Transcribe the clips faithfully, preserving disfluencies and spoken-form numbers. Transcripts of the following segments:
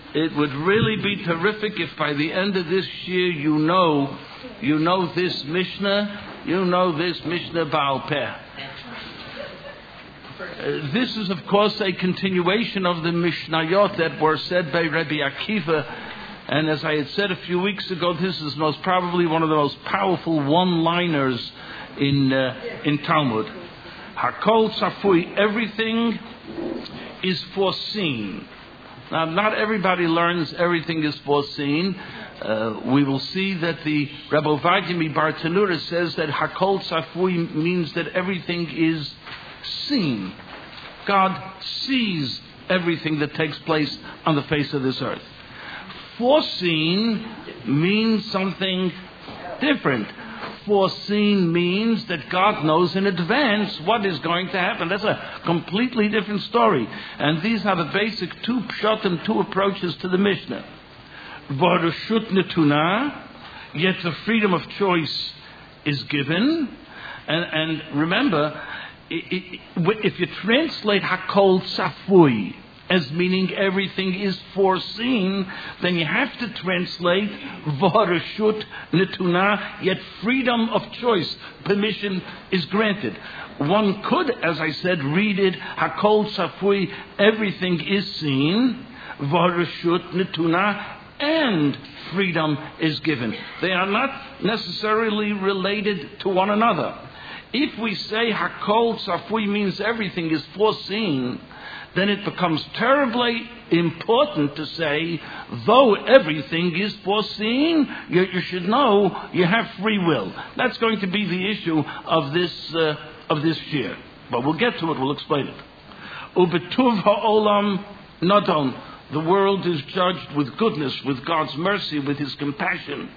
it would really be terrific if by the end of this year you know, you know this Mishnah, you know this Mishnah Baal Peh. Uh, this is, of course, a continuation of the Mishnayot that were said by Rabbi Akiva. And as I had said a few weeks ago, this is most probably one of the most powerful one-liners in uh, in Talmud. Hakol Tzafui, everything is foreseen. Now, not everybody learns everything is foreseen. Uh, we will see that the Rabbi Ovadia Bar Tanura says that Hakol Tzafui means that everything is seen. God sees everything that takes place on the face of this earth. Foreseen means something different. Foreseen means that God knows in advance what is going to happen. That's a completely different story. And these are the basic two pshatim, two approaches to the Mishnah. V'harashut netuna, yet the freedom of choice is given. And, and remember, if you translate Hakol Tzafui as meaning everything is foreseen, then you have to translate V'harashut netuna, yet freedom of choice, permission is granted. One could, as I said, read it, Hakol Tzafui, everything is seen, V'harashut netuna, and freedom is given. They are not necessarily related to one another. If we say Hakol Tzafui means everything is foreseen, then it becomes terribly important to say, though everything is foreseen, you, you should know you have free will. That's going to be the issue of this uh, of this year. But we'll get to it, we'll explain it. Ubetuv ha'olam nadon. The world is judged with goodness, with God's mercy, with His compassion.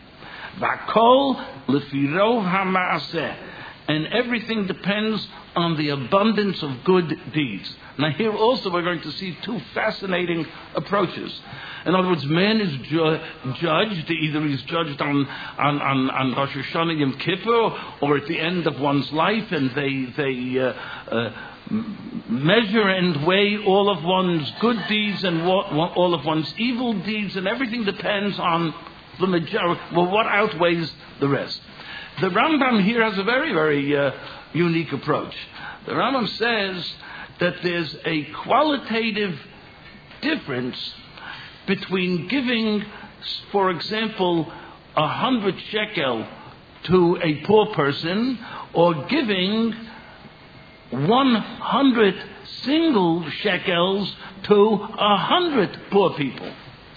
V'akol lefirov ha'ma'aseh. And everything depends on the abundance of good deeds. Now here also we're going to see two fascinating approaches. In other words, man is ju- judged, either he's judged on, on, on, on Rosh Hashanah Yom Kippur, or at the end of one's life, and they, they uh, uh, measure and weigh all of one's good deeds and wa- all of one's evil deeds, and everything depends on the majority, well, what outweighs the rest. The Rambam here has a very, very uh, unique approach. The Rambam says that there's a qualitative difference between giving, for example, a hundred shekel to a poor person, or giving one hundred single shekels to a hundred poor people.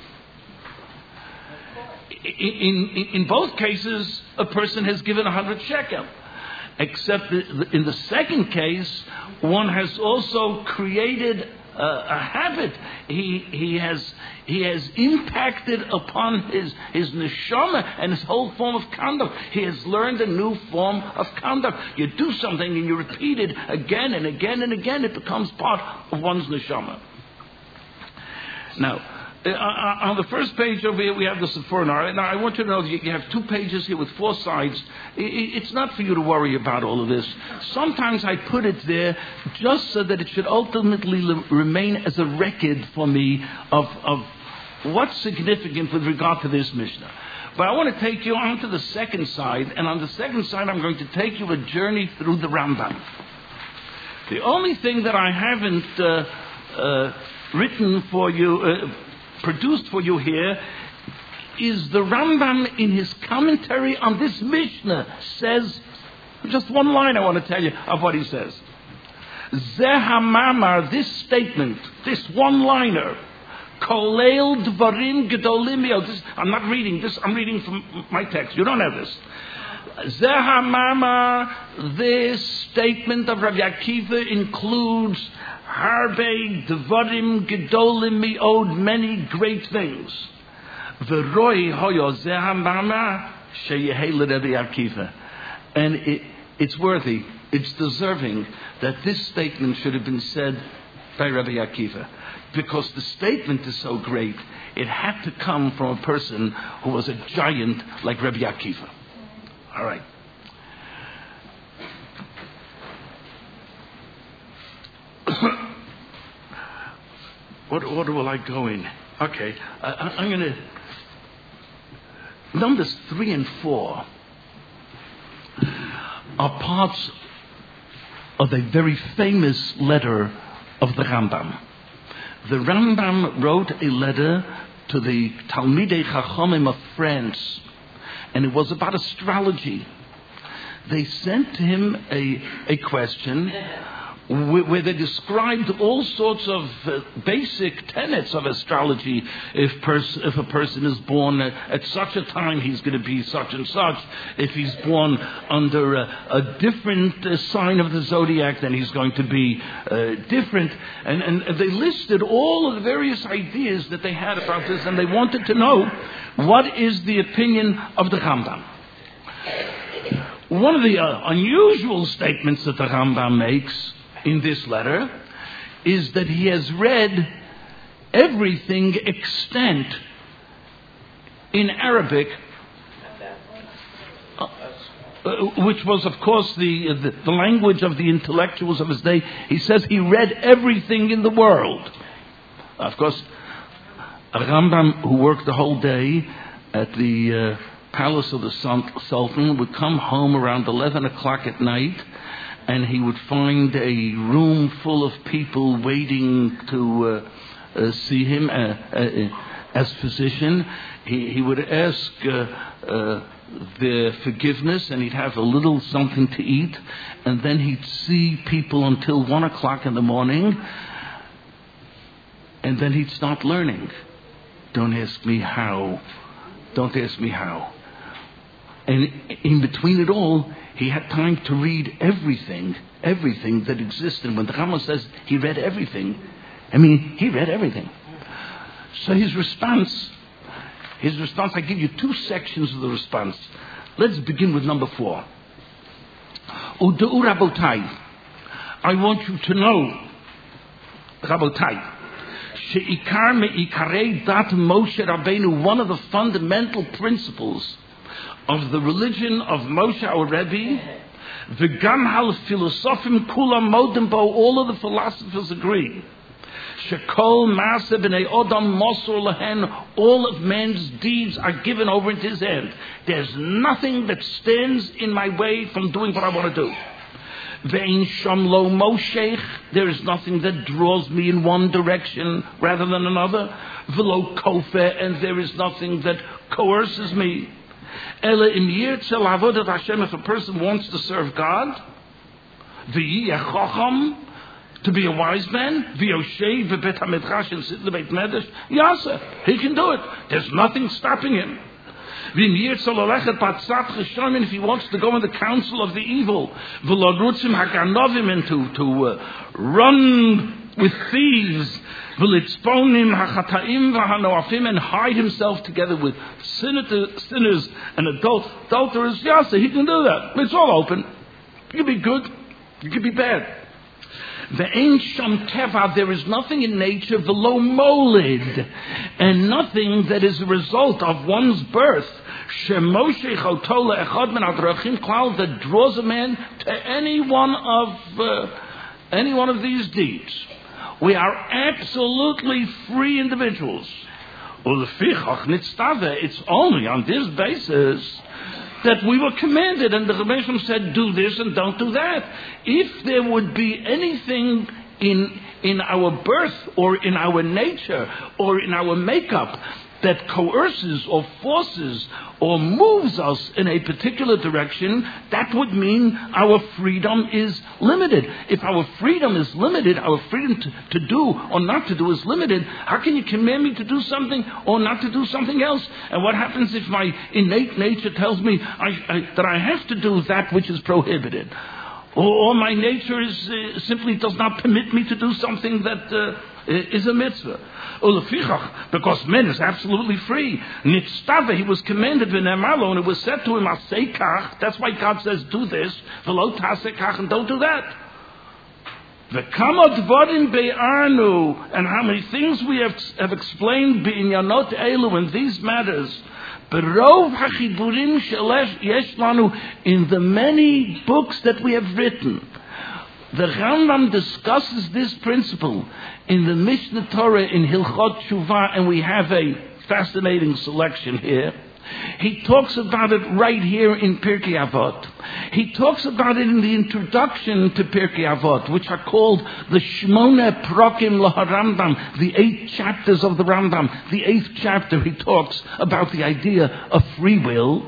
In, in, in both cases, a person has given a hundred shekel. Except that in the second case, one has also created a, a habit. He he has he has impacted upon his his neshama and his whole form of conduct. He has learned a new form of conduct. You do something and you repeat it again and again and again. It becomes part of one's neshama. Now, Uh, on the first page over here, we have the Sephora. Now, I want you to know that you have two pages here with four sides. It's not for you to worry about all of this. Sometimes I put it there just so that it should ultimately remain as a record for me of, of what's significant with regard to this Mishnah. But I want to take you on to the second side, and on the second side, I'm going to take you a journey through the Rambam. The only thing that I haven't uh, uh, written for you, uh, produced for you here, is the Rambam in his commentary on this Mishnah says, just one line I want to tell you of what he says. Zeh hamamar, this statement, this one-liner, kolel dvarim gedolim miyod. I'm not reading this, I'm reading from my text. You don't have this. Zeh hamamar, this statement of Rabbi Akiva includes harbe dvarim gedolim miyod, many great things. V'roi hoyo zeh hamamar sheyehei l'Rabbi Akiva. And it, it's worthy, it's deserving that this statement should have been said by Rabbi Akiva. Because the statement is so great, it had to come from a person who was a giant like Rabbi Akiva. All right. What order will I go in? Okay, I, I'm going to... Numbers three and four are parts of a very famous letter of the Rambam. The Rambam wrote a letter to the Talmidei Chachamim of France, and it was about astrology. They sent him a, a question where they described all sorts of uh, basic tenets of astrology. If, pers- if a person is born at, at such a time, he's going to be such and such. If he's born under a, a different uh, sign of the zodiac, then he's going to be uh, different. And, and they listed all of the various ideas that they had about this, and they wanted to know what is the opinion of the Rambam. One of the uh, unusual statements that the Rambam makes in this letter is that he has read everything extant in Arabic, uh, uh, which was, of course, the, the the language of the intellectuals of his day. He says he read everything in the world. Of course, a Rambam who worked the whole day at the uh, palace of the Sultan would come home around eleven o'clock at night, and he would find a room full of people waiting to uh, uh, see him uh, uh, as physician. He, he would ask uh, uh, their forgiveness, and he'd have a little something to eat, and then he'd see people until one o'clock in the morning, and then he'd start learning. Don't ask me how. Don't ask me how. And in between it all, he had time to read everything, everything that existed. When the Rambam says he read everything, I mean, he read everything. So his response, his response, I give you two sections of the response. Let's begin with number four. U'du'u Rabotai, I want you to know, Rabotai, she'ikar me'ikarei dat Moshe Rabbeinu, one of the fundamental principles of the religion of Moshe our Rebbe, v'gam hal philosophim kulam modem bo, all of the philosophers agree, shekol maaseh b'nei odam mosor lehen, all of man's deeds are given over into his hand. There's nothing that stands in my way from doing what I want to do. Ve'in sham lo moshech, there is nothing that draws me in one direction rather than another. V'lo kofeh, and there is nothing that coerces me. Ela im yirtzel avodat Hashem, if a person wants to serve God, v'yiyeh chacham, to be a wise man, v'yoshev v'bet hamidrash, and sit in the Beit Medrash, yaseh, he can do it. There's nothing stopping him. V'im yirtzel alechet batzat cheshamim, if he wants to go in the council of the evil, v'lodrutzim haganovim, and to, to uh, run with thieves, v'litzponim hachataim v'hanoafim, and hide himself together with sinners and adult, adulterers, yes, he can do that. It's all open. You can be good, you can be bad. Ve'ein sham teva, there is nothing in nature, v'lo molid, and nothing that is a result of one's birth, shemoshech oto le'echad min hadrachim klal, that draws a man to any one of uh, any one of these deeds. We are absolutely free individuals. It's only on this basis that we were commanded, and the Rebbeinu said, do this and don't do that. If there would be anything in in our birth or in our nature or in our makeup that coerces or forces or moves us in a particular direction, that would mean our freedom is limited. If our freedom is limited, our freedom to, to do or not to do is limited, how can you command me to do something or not to do something else? And what happens if my innate nature tells me I, I, that I have to do that which is prohibited? Or, or my nature is, uh, simply does not permit me to do something that uh, is a mitzvah. Because man is absolutely free. Nitztave, he was commanded v'nemalo, and it was said to him, Aseikach, that's why God says, do this, v'lo tasekach, and don't do that. V'kamot vodim be'arnu, and how many things we have, have explained b'inyanot elu, in these matters, Berov hachiburim shelesh yesh lanu, in the many books that we have written. The Rambam discusses this principle in the Mishnah Torah in Hilchot Tshuva, and we have a fascinating selection here. He talks about it right here in Pirkei Avot. He talks about it in the introduction to Pirkei Avot, which are called the Shmona Prokim LaHarambam, the eight chapters of the Rambam. The eighth chapter, he talks about the idea of free will.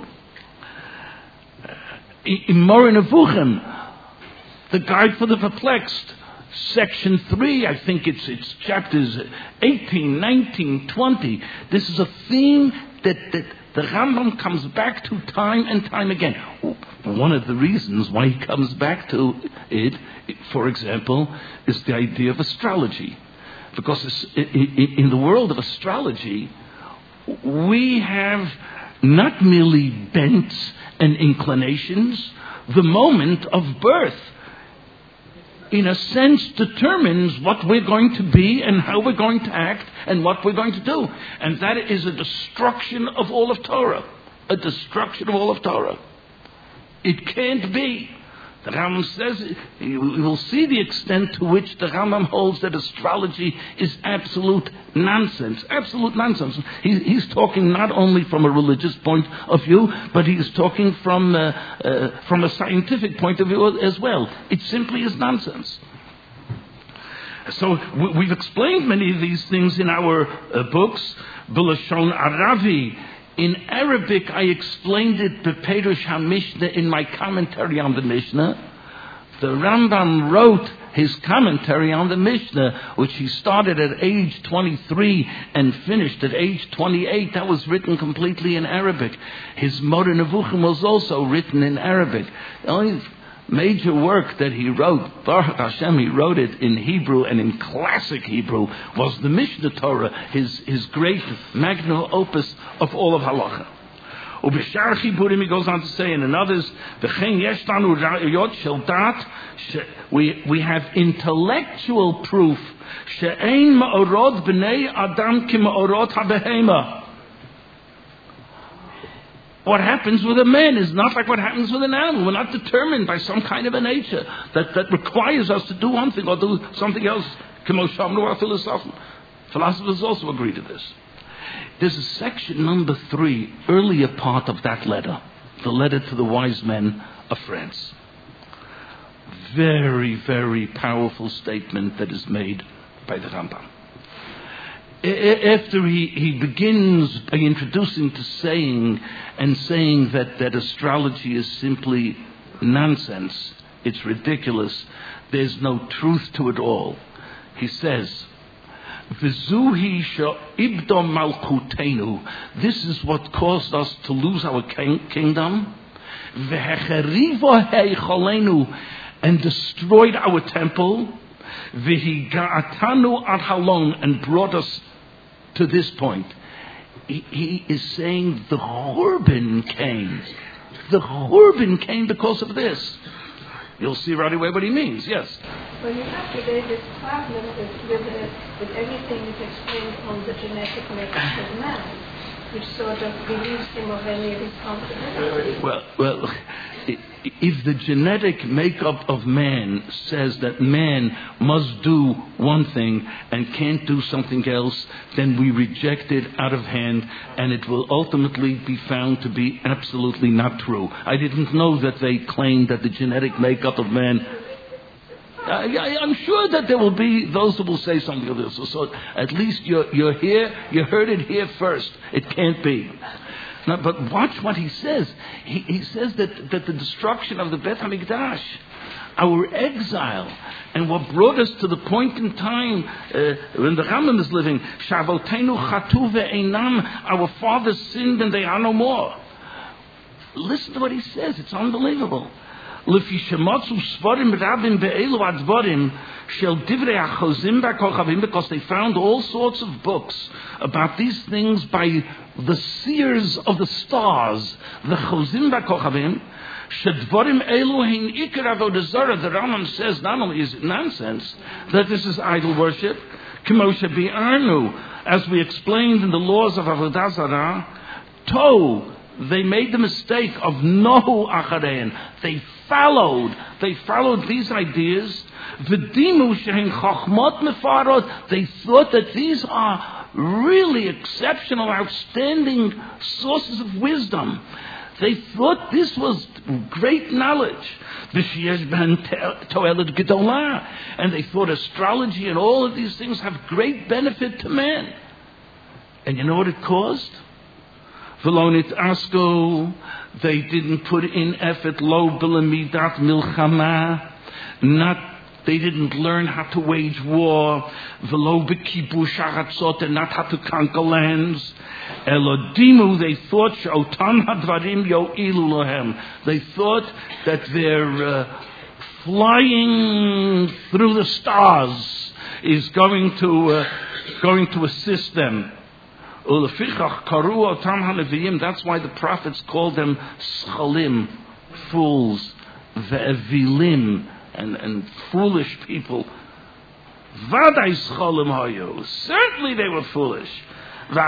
In Moreh Nevuchim, the Guide for the Perplexed, section three, I think it's it's chapters eighteen, nineteen, twenty. This is a theme that, that the Rambam comes back to time and time again. One of the reasons why he comes back to it, for example, is the idea of astrology. Because in the world of astrology, we have not merely bents and inclinations. The moment of birth, in a sense, determines what we're going to be and how we're going to act and what we're going to do. And that is a destruction of all of Torah. A destruction of all of Torah. It can't be. The Rambam says, you will see the extent to which the Rambam holds that astrology is absolute nonsense. Absolute nonsense. He, he's talking not only from a religious point of view, but he's talking from, uh, uh, from a scientific point of view as well. It simply is nonsense. So we've explained many of these things in our uh, books. B'lashon Aravi. In Arabic, I explained it to Perush HaMishnah in my commentary on the Mishnah. The Rambam wrote his commentary on the Mishnah, which he started at age twenty-three and finished at age twenty-eight. That was written completely in Arabic. His Moreh Nevuchim was also written in Arabic. The only major work that he wrote, Baruch Hashem, he wrote it in Hebrew and in classic Hebrew, was the Mishnah Torah, his, his great magnum opus of all of halacha. Ubishar Chiburim, he goes on to say, and in others, we, we have intellectual proof, she'ein ma'orot b'nei adam ki ma'orot ha'behema. What happens with a man is not like what happens with an animal. We're not determined by some kind of a nature that, that requires us to do one thing or do something else. Philosophers also agree to this. There's a section number three, earlier part of that letter, the letter to the wise men of France. Very, very powerful statement that is made by the Rambam. After he, he begins by introducing to saying and saying that, that astrology is simply nonsense, it's ridiculous, there's no truth to it all, he says, V'zuhi she'ibdo malchutenu. This is what caused us to lose our kingdom. V'hecherivo heicholenu, and destroyed our temple. V'higa'atanu ad halon, and brought us to this point. He, he is saying the Churban came. The Churban came because of this. You'll see right away what he means, yes. Well, you have today this problem with, with, uh, with everything is explained on the genetic makeup of man, which sort of relieves him of any responsibility. Well, well, if the genetic makeup of man says that man must do one thing and can't do something else, then we reject it out of hand, and it will ultimately be found to be absolutely not true. I didn't know that they claimed that the genetic makeup of man... I, I, I'm sure that there will be those who will say something of this. So, so at least you're, you're here, you heard it here first. It can't be. Now, but watch what he says. He, he says that, that the destruction of the Beit HaMikdash, our exile, and what brought us to the point in time uh, when the Rambam is living, Shavotenu chatu ve'einam, our fathers sinned and they are no more. Listen to what he says. It's unbelievable. Because they found all sorts of books about these things by the seers of the stars, the Chozim B'Kochavim. The Rambam says not only is it nonsense, that this is idol worship, as we explained in the laws of Avodah Zarah, Toh they made the mistake of nohu acharein. They followed, they followed these ideas. V'dimu shehin chachmot mefarot. They thought that these are really exceptional, outstanding sources of wisdom. They thought this was great knowledge. And they thought astrology and all of these things have great benefit to man. And you know what it caused? Velonit asko, they didn't put in effort, lo bilamidat milchama, not they didn't learn how to wage war, velo bekibush haratzot, and not how to conquer lands. Elodimu, they thought shotan hadvarim yo'ilu lohem. They thought that their uh, flying through the stars is going to uh, going to assist them. That's why the prophets called them schalim, fools, ve'evilim, and, and foolish people. Vaday schalim hayu. Certainly they were foolish. And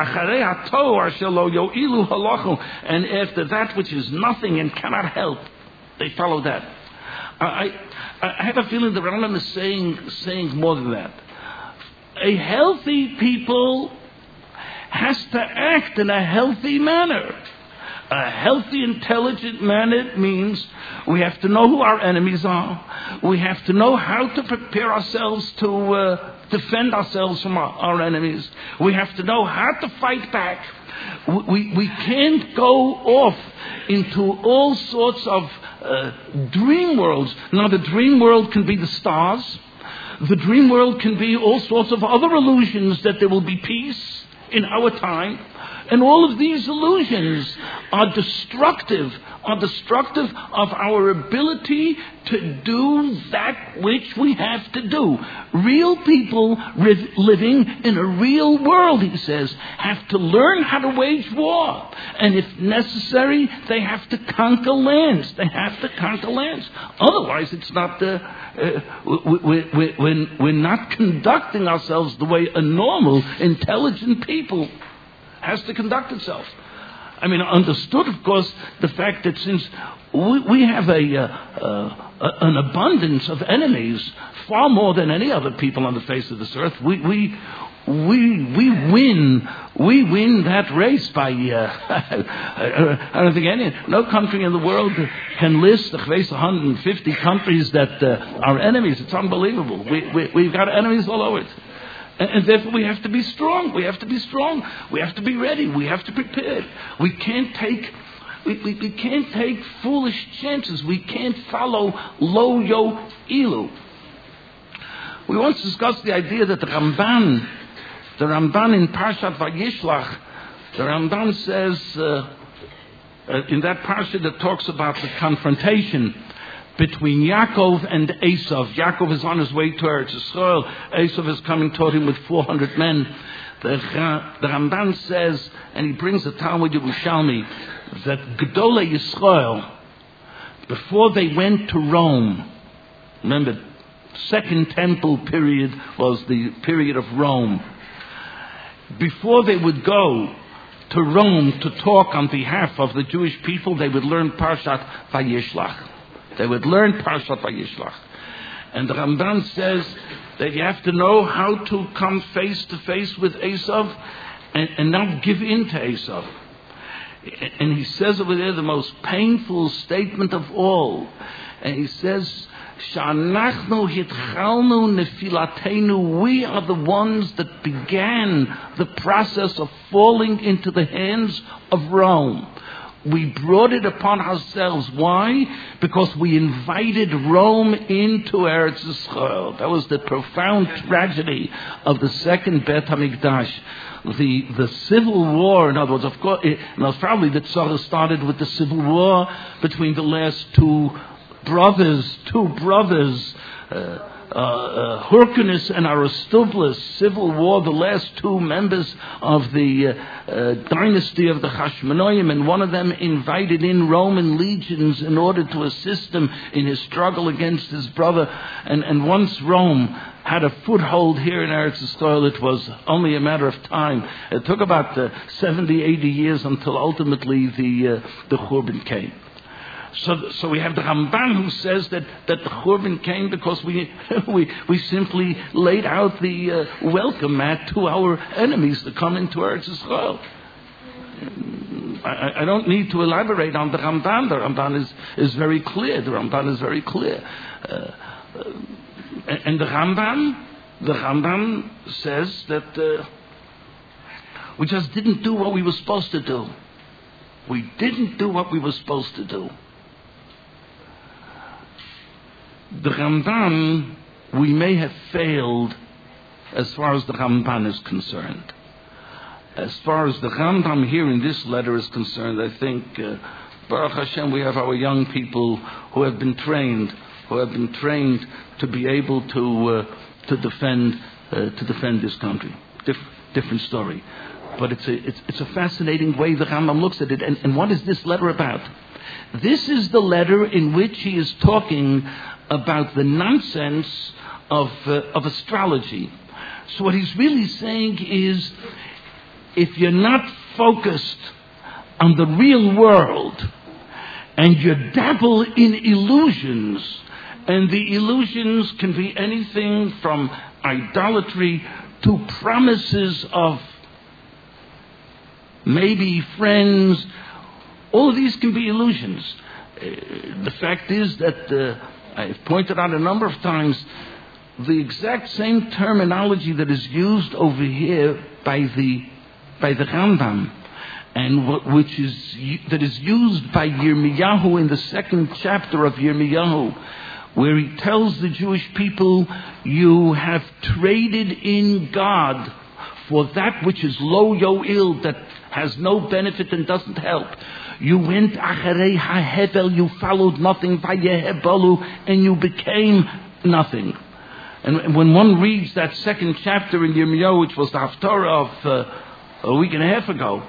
after that which is nothing and cannot help, they follow that. I, I, I have a feeling the Rambam is saying, saying more than that. A healthy people has to act in a healthy manner. A healthy, intelligent manner means we have to know who our enemies are. We have to know how to prepare ourselves to uh, defend ourselves from our, our enemies. We have to know how to fight back. We, we can't go off into all sorts of uh, dream worlds. Now, the dream world can be the stars. The dream world can be all sorts of other illusions that there will be peace in our time. And all of these illusions are destructive, are destructive of our ability to do that which we have to do. Real people riv- living in a real world, he says, have to learn how to wage war. And if necessary, they have to conquer lands. They have to conquer lands. Otherwise, it's not the, uh, we, we, we, we're not conducting ourselves the way a normal, intelligent people has to conduct itself. I mean, understood, of course, the fact that since we, we have a, uh, uh, an abundance of enemies, far more than any other people on the face of this earth, we we we we win we win that race by. Uh, I don't think any no country in the world can list the one hundred fifty countries that uh, are enemies. It's unbelievable. We, we we've got enemies all over it. And therefore we have to be strong. We have to be strong. We have to be ready. We have to prepare. We can't take we, we, we can't take foolish chances. We can't follow lo yo ilu. We once discussed the idea that the Ramban, the Ramban in Parshat Vayishlach, the Ramban says uh, uh, in that parsha that talks about the confrontation between Yaakov and Esav. Yaakov is on his way to Eretz Yisrael. Esav is coming toward him with four hundred men. The, the Ramban says, and he brings the Talmud Yerushalmi, that Gedolei Yisrael, before they went to Rome, remember, Second Temple period was the period of Rome. Before they would go to Rome to talk on behalf of the Jewish people, they would learn Parshat Vayishlach. They would learn Parshat Vayishlach. And the Ramban says that you have to know how to come face to face with Esav and, and not give in to Esav. And he says over there the most painful statement of all. And he says, Sha'anachnu hitchalnu nefilatenu, we are the ones that began the process of falling into the hands of Rome. We brought it upon ourselves. Why? Because we invited Rome into Eretz Yisrael. That was the profound tragedy of the second Beit HaMikdash. The the civil war, in other words, of course, it, it was probably that sort of started with the civil war between the last two brothers, two brothers, uh, Uh, uh, Hyrcanus and Aristobulus, civil war, the last two members of the uh, uh, dynasty of the Hashmonaim, and one of them invited in Roman legions in order to assist him in his struggle against his brother. And, and once Rome had a foothold here in Eretz Yisrael, it was only a matter of time. It took about uh, seventy, eighty years until ultimately the uh, the Churban came. So, so we have the Ramban who says that, that the Churban came because we we we simply laid out the uh, welcome mat to our enemies to come into Eretz Yisrael. I, I don't need to elaborate on the Ramban. The Ramban is, is very clear. The Ramban is very clear. Uh, uh, and the Ramban, the Ramban says that uh, we just didn't do what we were supposed to do. We didn't do what we were supposed to do. The Ramban, we may have failed as far as the Ramban is concerned. As far as the Rambam here in this letter is concerned, I think, uh, Baruch Hashem, we have our young people who have been trained, who have been trained to be able to uh, to defend uh, to defend this country. Dif- different story, but it's a it's, it's a fascinating way the Rambam looks at it. And, and what is this letter about? This is the letter in which he is talking about the nonsense of uh, of astrology. So what he's really saying is, if you're not focused on the real world and you dabble in illusions, and the illusions can be anything from idolatry to promises of maybe friends, all of these can be illusions. Uh, the fact is that uh, I've pointed out a number of times the exact same terminology that is used over here by the by the Rambam, and what, which is that is used by Yirmiyahu in the second chapter of Yirmiyahu, where he tells the Jewish people, you have traded in God for that which is lo yo'il, that has no benefit and doesn't help. You went acharei hahevel, you followed nothing, vayehebalu, and you became nothing. And when one reads that second chapter in Yirmiyahu, which was the Haftarah of uh, a week and a half ago,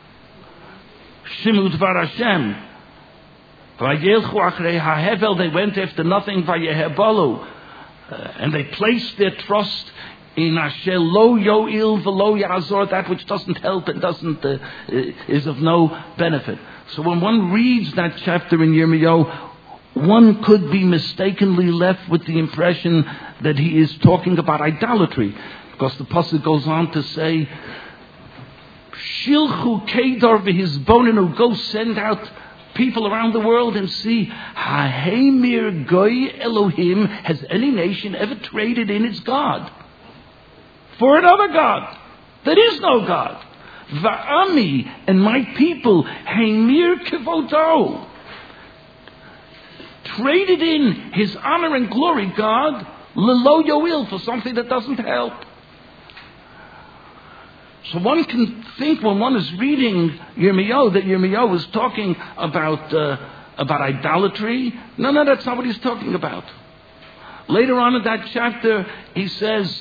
Shimu Dvar Hashem, Vayelchu achrei hahevel, they went after nothing, vayehebalu, uh, and they placed their trust in Asher lo yo'il v'lo ya'azor, that which doesn't help and doesn't uh, is of no benefit. So when one reads that chapter in Yirmiyahu, one could be mistakenly left with the impression that he is talking about idolatry, because the pasuk goes on to say, Shilchu Kedar v'hizbonenu, go send out people around the world and see, Hahemir Goy Elohim, has any nation ever traded in its God for another God? There is no God. Va'ami, and my people, Heimir Kivodo, traded in his honor and glory, God, Lelo Yoil, for something that doesn't help. So one can think when one is reading Yirmiyahu that Yirmiyahu is talking about uh, about idolatry. No, no, that's not what he's talking about. Later on in that chapter, he says,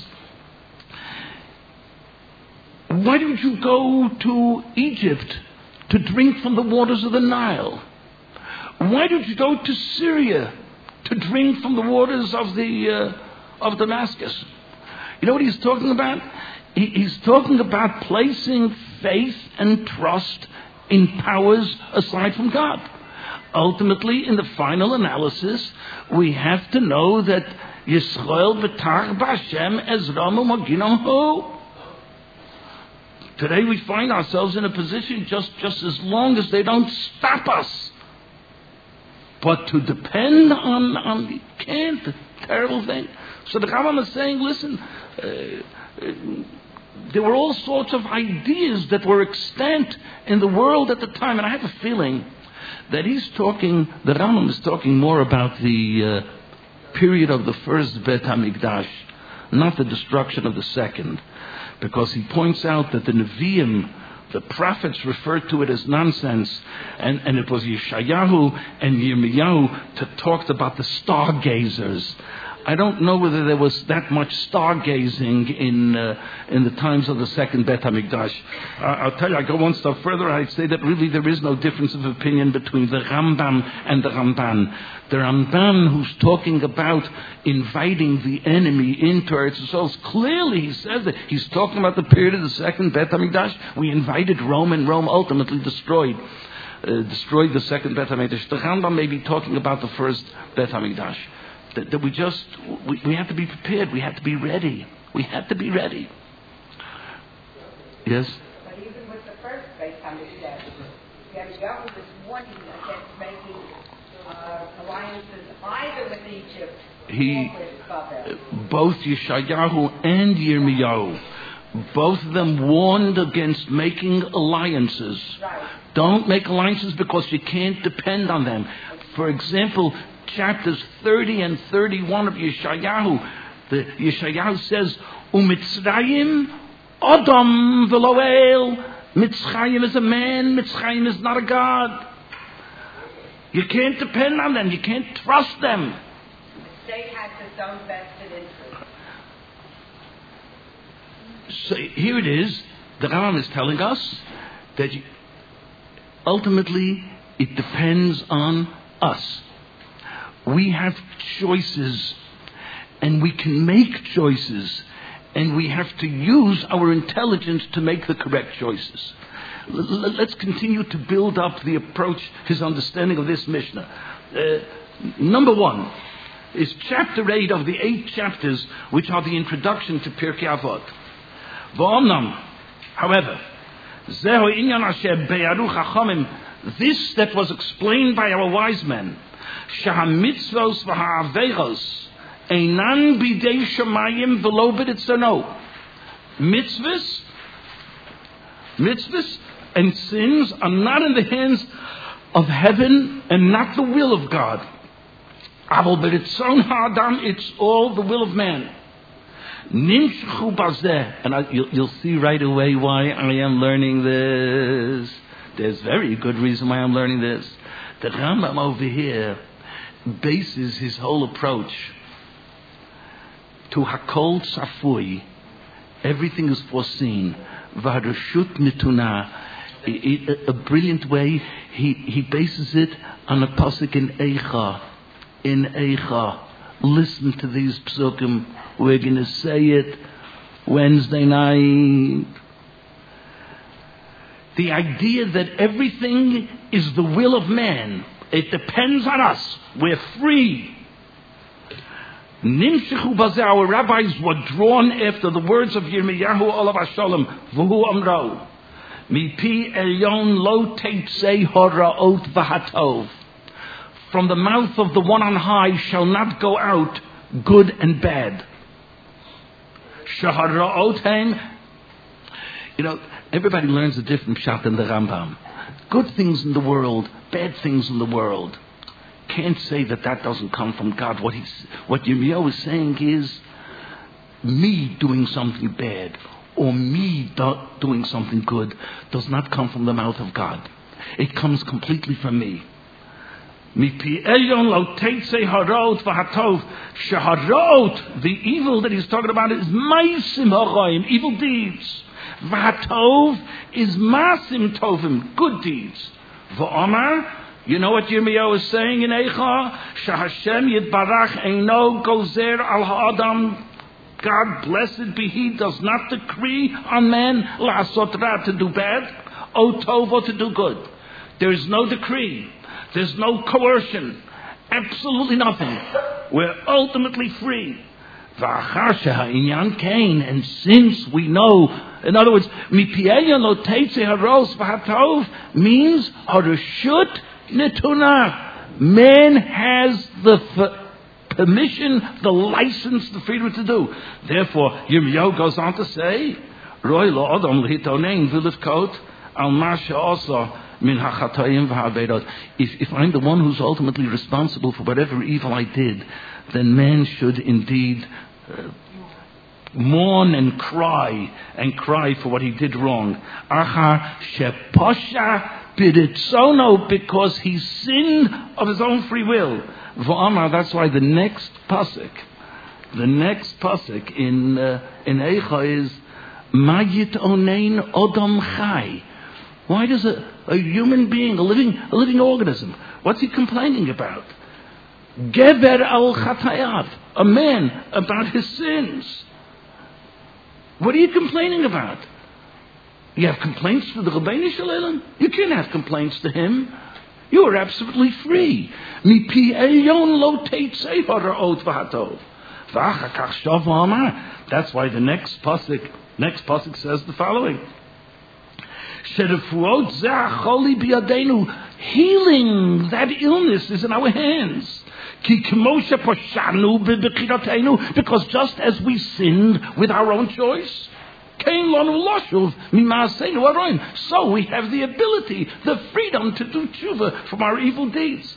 why don't you go to Egypt to drink from the waters of the Nile? Why don't you go to Syria to drink from the waters of the uh, of Damascus? You know what he's talking about? He, he's talking about placing faith and trust in powers aside from God. Ultimately, in the final analysis, we have to know that Yisrael b'tar b'Hashem ezramu maginahu. Today we find ourselves in a position just, just as long as they don't stop us. But to depend on, on the can't, terrible thing. So the Rambam is saying, listen, uh, uh, there were all sorts of ideas that were extant in the world at the time. And I have a feeling that he's talking, the Rambam is talking more about the uh, period of the first Bet HaMikdash, not the destruction of the second. Because he points out that the Nevi'im, the prophets, referred to it as nonsense, and, and it was Yeshayahu and Yirmiyahu that talked about the stargazers. I don't know whether there was that much stargazing in uh, in the times of the second Bet HaMikdash. Uh, I'll tell you, I go one step further. I'd say that really there is no difference of opinion between the Rambam and the Ramban. The Ramban, who's talking about inviting the enemy into Eretz Yisrael, clearly he says that he's talking about the period of the second Bet HaMikdash. We invited Rome, and Rome ultimately destroyed uh, destroyed the second Bet HaMikdash. The Rambam may be talking about the first Bet HaMikdash. That, that we just we, we have to be prepared. We have to be ready. We have to be ready. Yes. But even with the first Bet HaMikdash, Yirmiyahu was warning against making uh, alliances either with Egypt He, or with Babel. both Yeshayahu and Yirmiyahu, both of them warned against making alliances. Right. Don't make alliances because you can't depend on them. For example, chapters thirty and thirty-one of Yeshayahu, the Yeshayahu says, "Umitzrayim Adam v'loel." Mitzrayim is a man. Mitzrayim is not a god. You can't depend on them. You can't trust them. The state has its own vested interest. So here it is. The Rambam is telling us that you, ultimately it depends on us. We have choices, and we can make choices, and we have to use our intelligence to make the correct choices. L- l- let's continue to build up the approach, his understanding of this Mishnah. Uh, number one is chapter eight of the eight chapters, which are the introduction to Pirkei Avot. V'omnam, however, zehu inyan asher be'aru chachamim, this that was explained by our wise men, shahamitzvos v'ha'averos einan bidei shamayim v'lo b'ritzono. Mitzvahs, mitzvahs and sins are not in the hands of heaven and not the will of God. Aval b'ritzon ha'adam, it's all the will of man. Nimshchu bazeh, and I, you'll, you'll see right away why I am learning this. There's very good reason why I'm learning this. The Rambam over here bases his whole approach to Hakol Tzafui. Everything is foreseen. V'harashut mituna. A brilliant way. He he bases it on a pasuk in Eicha. In Eicha. Listen to these psukim. We're going to say it Wednesday night. The idea that everything is the will of man. It depends on us. We're free. Nimshechu bazeh, our rabbis were drawn after the words of Yirmiyahu olav hashalom, v'hu amro, mipi elyon lo teitzei horaot v'hatov. From the mouth of the one on high shall not go out good and bad. Shaharaot haim. You know, everybody learns a different pshat in the Rambam. Good things in the world, bad things in the world. Can't say that that doesn't come from God. What he's, what Yirmiyahu is saying is, me doing something bad or me do, doing something good does not come from the mouth of God. It comes completely from me. The evil that he's talking about is ma'asim ha'roim, evil deeds. V'hatov is ma'asim tovim, good deeds. V'omar, you know what Yirmiyahu is saying in Eicha? Shahashem yitbarach eino gozer al ha'adam. God, blessed be He, does not decree on man la'asot ra, to do bad, o tov, or to do good. There is no decree. There's no coercion. Absolutely nothing. We're ultimately free. And since we know, in other words, means harashut netuna. Man has the f- permission, the license, the freedom to do. Therefore, Yirmiyahu goes on to say, Roy lo adam lehitonein v'lifkot al masha also. If, if I'm the one who's ultimately responsible for whatever evil I did, then man should indeed uh, mourn and cry and cry for what he did wrong. Achar sheposha b'ritzono, because he sinned of his own free will. V'amar, that's why the next pasuk The next pasuk in uh, in Eicha is Mayit Onein Odom Chai. Why does a, a human being, a living a living organism, what's he complaining about? Geber al Chatayav, a man about his sins. What are you complaining about? You have complaints to the Rabbeinu Shalom? You can't have complaints to him. You are absolutely free. Mipi elyon lo teitzei hara'ot v'hatov. V'achakach shav amar. That's why the next pasuk, next pasuk says the following: Sherefuot zeh choli biyadenu. Healing that illness is in our hands. Ki kmo sheposhanu b'bechiratenu. Because just as we sinned with our own choice, so we have the ability, the freedom to do tshuva from our evil deeds.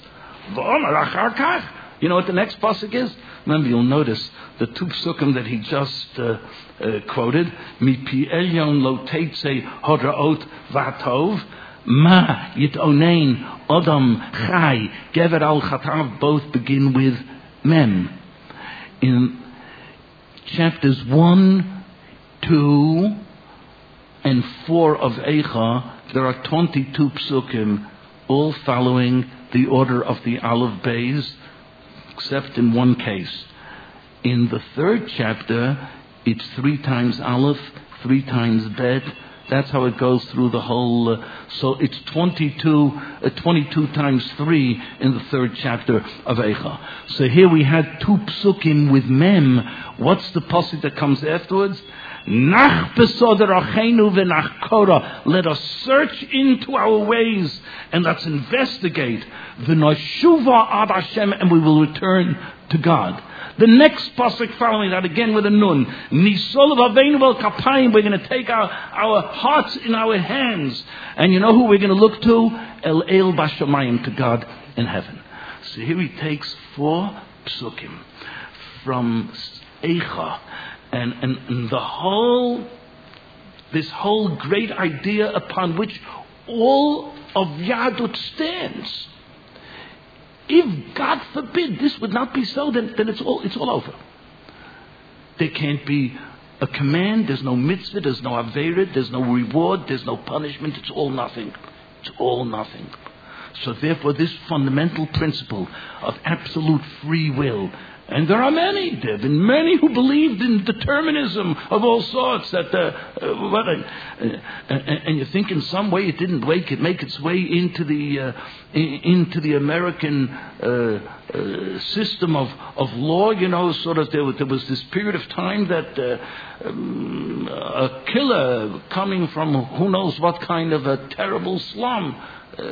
You know what the next pasuk is? Remember, you'll notice the two psukim that he just uh, uh, quoted. Mipi elyon lo teitzei hodraot v'atov ma yitonein odam chai gever al chatav. Both begin with mem. In chapters one, two and four of Eicha, there are twenty-two psukim, all following the order of the Aleph Beis, except in one case. In the third chapter, it's three times Aleph, three times Bet. That's how it goes through the whole. Uh, so it's twenty-two, uh, twenty-two times three in the third chapter of Eicha. So here we had two psukim with mem. What's the pasuk that comes afterwards? Nach besoder achenu v'nach kora. Let us search into our ways and let's investigate. V'noshuva ad Hashem, and we will return to God. The next pasuk following that, again with a nun. Nisol v'aveinu el kapayim. We're going to take our, our hearts in our hands. And you know who we're going to look to? El El Bashamayim, to God in heaven. So here he takes four psukim from Eicha. And, and, and the whole, this whole great idea upon which all of Yadut stands. If, God forbid, this would not be so, then, then it's all it's all over. There can't be a command, there's no mitzvah, there's no aveirah, there's no reward, there's no punishment, it's all nothing. It's all nothing. So therefore this fundamental principle of absolute free will, and there are many, there have been many who believed in determinism of all sorts, that, uh, uh, what, uh, uh, and you think in some way it didn't make it, make its way into the, uh, into the American uh, uh, system of, of law, you know, sort of, there, there was this period of time that uh, um, a killer coming from who knows what kind of a terrible slum,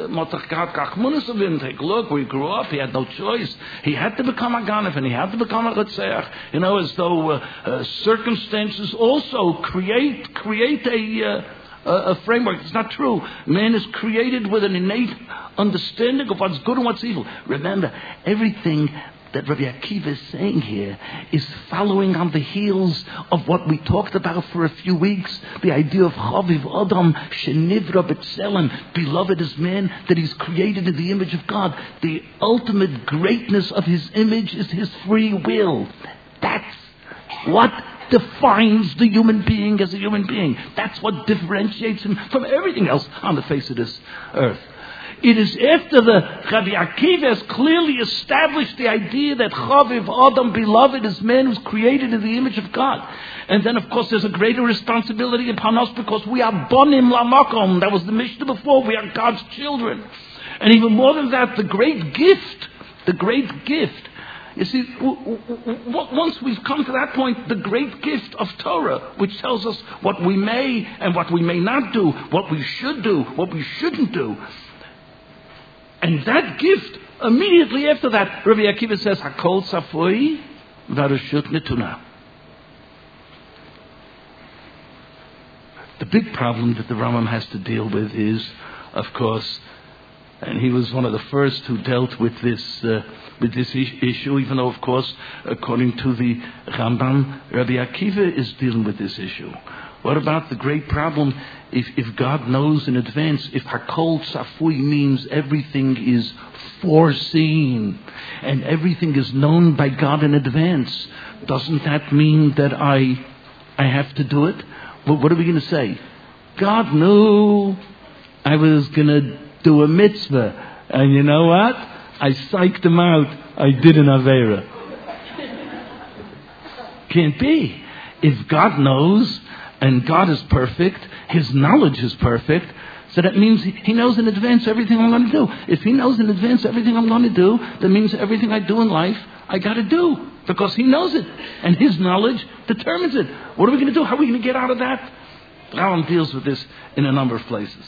Take a look, we grew up, he had no choice. He had to become a Ganef and he had to become a Retzeach. You know, as though uh, uh, circumstances also create create a, uh, a framework. It's not true. Man is created with an innate understanding of what's good and what's evil. Remember, everything that Rabbi Akiva is saying here is following on the heels of what we talked about for a few weeks, the idea of Chaviv Adam Shenivra B'Tselem, beloved is man that he's created in the image of God. The ultimate greatness of his image is his free will. That's what defines the human being as a human being. That's what differentiates him from everything else on the face of this earth. It is after the Rabbi Akiva has clearly established the idea that Chaviv Adam, beloved, is man who's created in the image of God. And then, of course, there's a greater responsibility upon us because we are bonim lamakom. That was the Mishnah before. We are God's children. And even more than that, the great gift, the great gift. You see, w- w- w- once we've come to that point, the great gift of Torah, which tells us what we may and what we may not do, what we should do, what we shouldn't do. And that gift, immediately after that, Rabbi Akiva says, Hakol Safoi Varashut Netuna. The big problem that the Rambam has to deal with is, of course, and he was one of the first who dealt with this uh, with this issue, even though, of course, according to the Rambam, Rabbi Akiva is dealing with this issue. What about the great problem if, if God knows in advance, if Hakol Tzafui means everything is foreseen and everything is known by God in advance? Doesn't that mean that I I have to do it? Well, what are we going to say? God knew I was going to do a mitzvah, and you know what? I psyched him out. I did an Aveira. Can't be. If God knows, and God is perfect, His knowledge is perfect, so that means He knows in advance everything I'm going to do. If He knows in advance everything I'm going to do, that means everything I do in life, I got to do. Because He knows it. And His knowledge determines it. What are we going to do? How are we going to get out of that? Alan deals with this in a number of places.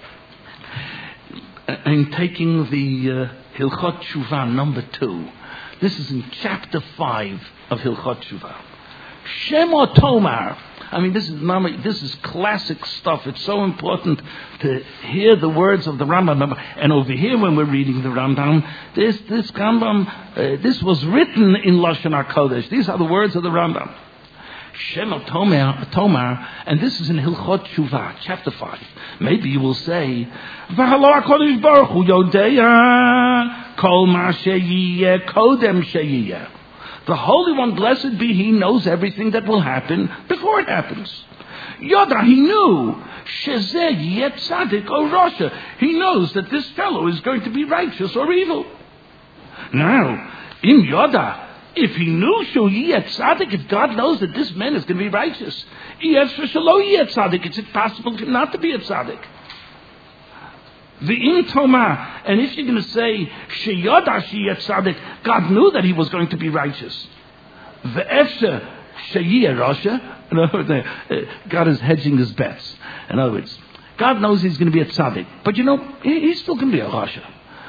I'm taking the uh, Hilchot Shuvah number two. This is in chapter five of Hilchot Shuvah. Shema Tomar. I mean, this is this is classic stuff. It's so important to hear the words of the Rambam. And over here, when we're reading the Rambam, this this Rambam, uh, this was written in Lashon HaKodesh. These are the words of the Rambam. Shema Tomar, Tomar, and this is in Hilchot Shuvah, chapter five. Maybe you will say, V'halo HaKodesh Baruch Hu Yodeya Kol Ma Sheyiyeh Kodem Sheyiyeh. The Holy One, blessed be He, knows everything that will happen before it happens. Yoda, He knew. Shezeh Yet Tzadik O Rosha. He knows that this fellow is going to be righteous or evil. Now, in Yoda, if He knew Shu Yet Tzadik, if God knows that this man is going to be righteous, Yet Shalo Yet Tzadik, it's impossible for him not to be a Tzadik. The intoma, and if you're going to say sheyoda sheyeh tzaddik, God knew that he was going to be righteous. The efshe sheyeh rasha, God is hedging his bets. In other words, God knows he's going to be a tzaddik, but you know he's still going to be a rasha.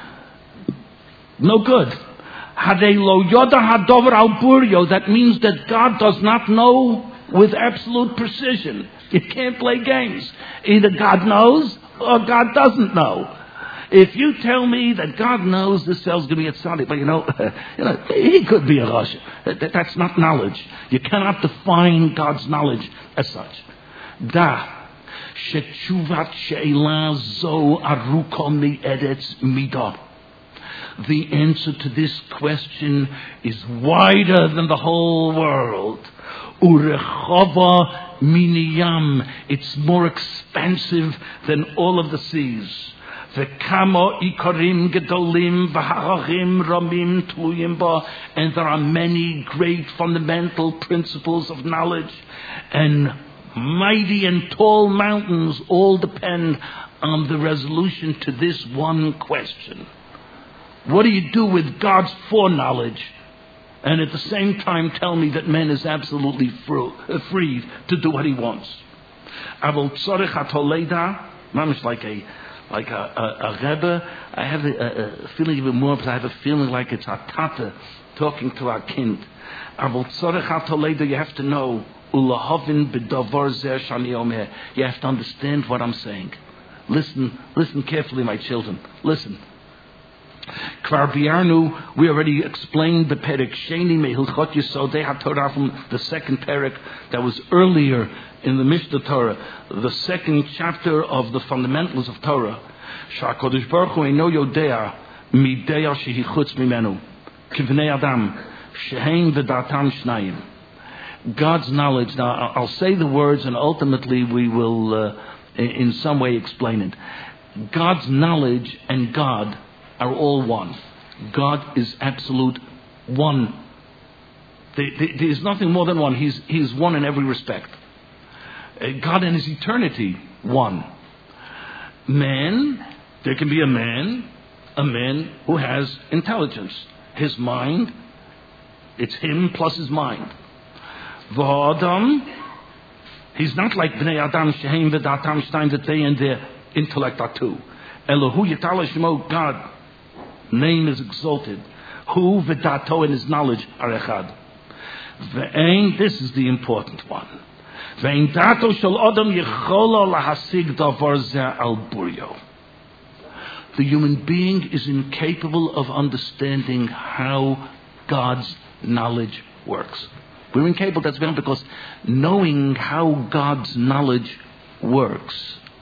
No good. Hadei lo yoda hadover al buryo. That means that God does not know with absolute precision. You can't play games. Either God knows or God doesn't know. If you tell me that God knows this cell's going to be a tzaddik, but you know, you know, he could be a rasha. That, that's not knowledge. You cannot define God's knowledge as such. Da shechuvat she'ela zo aruko mi'eretz midah. The answer to this question is wider than the whole world. Urechova miniyam. It's more expansive than all of the seas. V'kamo ikarim gedolim v'harachim ramim tluyim ba. And there are many great fundamental principles of knowledge, and mighty and tall mountains all depend on the resolution to this one question. What do you do with God's foreknowledge, and at the same time tell me that man is absolutely free to do what he wants? Avol tzorech hatoleda, mamish like a like a, a, a rebbe. I have a, a feeling even more, because I have a feeling like it's our tata talking to our kind. Avol tzorech hatoleda, you have to know ulahovin b'davar zeh shani omer. You have to understand what I'm saying. Listen, listen carefully, my children. Listen. Kvar biarnu, we already explained the perek sheni mehilchot yesodei haTorah from the second perek that was earlier in the Mishnah Torah, the second chapter of the fundamentals of Torah. Sha'kodesh Baruch Hu eino yodea midea shehi chutz mimenu kivnei adam shehein v'datam shnayim. God's knowledge. Now I'll say the words, and ultimately we will, uh, in some way, explain it. God's knowledge and God are all one. God is absolute one. There, there, there is nothing more than one. He's, he's one in every respect. Uh, God in His eternity, one. Man, there can be a man, a man who has intelligence. His mind, it's him plus his mind. V'ha'adam, he's not like Bnei Adam, Shehem v'datam shtayim, that they and their intellect are two. Elohu yitala shemo, God, name is exalted. Hu v'dato, and his knowledge are echad. Ve'ein, this is the important one. Ve'ein dato shel adam yicholo lahasig davar zeh al buryo. The human being is incapable of understanding how God's knowledge works. We're incapable. That's because knowing how God's knowledge works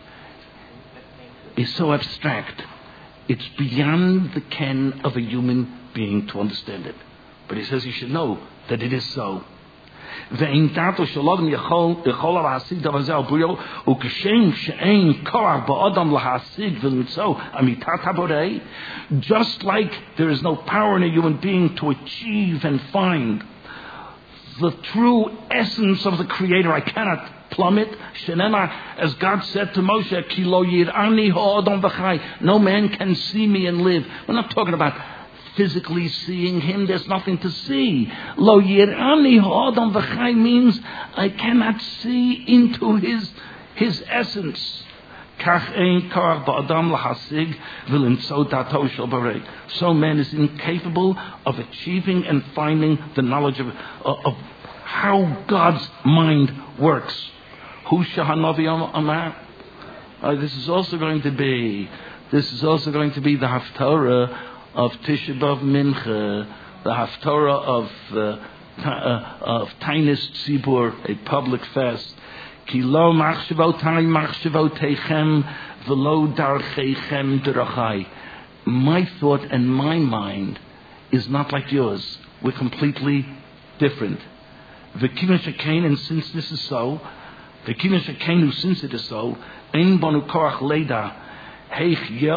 is so abstract. It's beyond the ken of a human being to understand it. But he says you should know that it is so. ואין דעתו של אדם יכול, יכול להשיג דבר זה על בריאו, וכשם שאין כוח באדם להשיג ולמצוא אמיתת הבורא, just like there is no power in a human being to achieve and find the true essence of the Creator, I cannot plumb it. Shenema, as God said to Moshe, Ki lo yir'ani ha'adam v'chai, no man can see me and live. We're not talking about physically seeing him. There's nothing to see. Lo yir'ani ha'adam v'chai means I cannot see into his his essence. Kach ein kach ba'adam lahasig v'limtso dato shel barei. So man is incapable of achieving and finding the knowledge of, of, of how God's mind works. Hu shahanavi amar. This is also going to be. This is also going to be the haftarah of Tisha B'Av Mincha, the haftarah of uh, uh, of Tainis Tzibur, a public fast. Ki lo machshavotay machshavotechem v'lo darcheichem derachai. My thought and my mind is not like yours. We're completely different. V'kivin shekain, and since this is so, v'kivin shekainu, since it is so, ein banu korach leida. We